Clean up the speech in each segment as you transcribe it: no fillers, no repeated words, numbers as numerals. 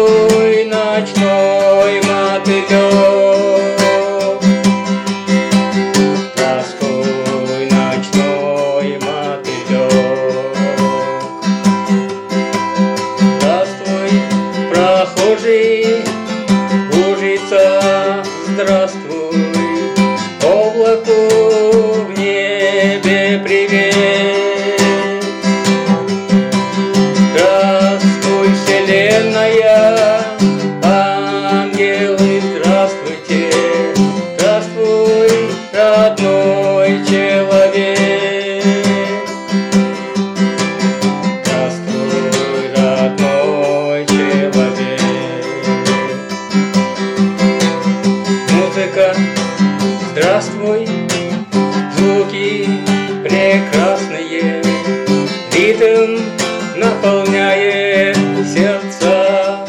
Здравствуй, ночной мотылёк. Здравствуй, ночной мотылёк. Здравствуй, прохожий, лужица, здравствуй, облаку в небе привет. Здравствуй, вселенная, ангелы, здравствуйте. Здравствуй, родной человек. Здравствуй, родной человек. Музыка, здравствуй, звуки прекрасные, ритм наполняет сердца.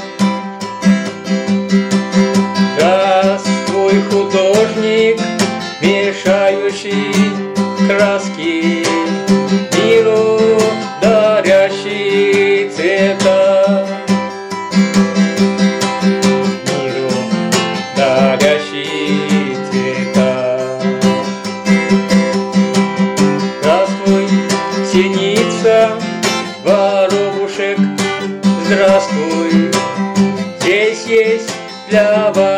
Здравствуй, художник, мешающий краски, миру дарящий цвета. Миру дарящий цвета. Здравствуй, синица, воробушек, здравствуй, здесь есть для вас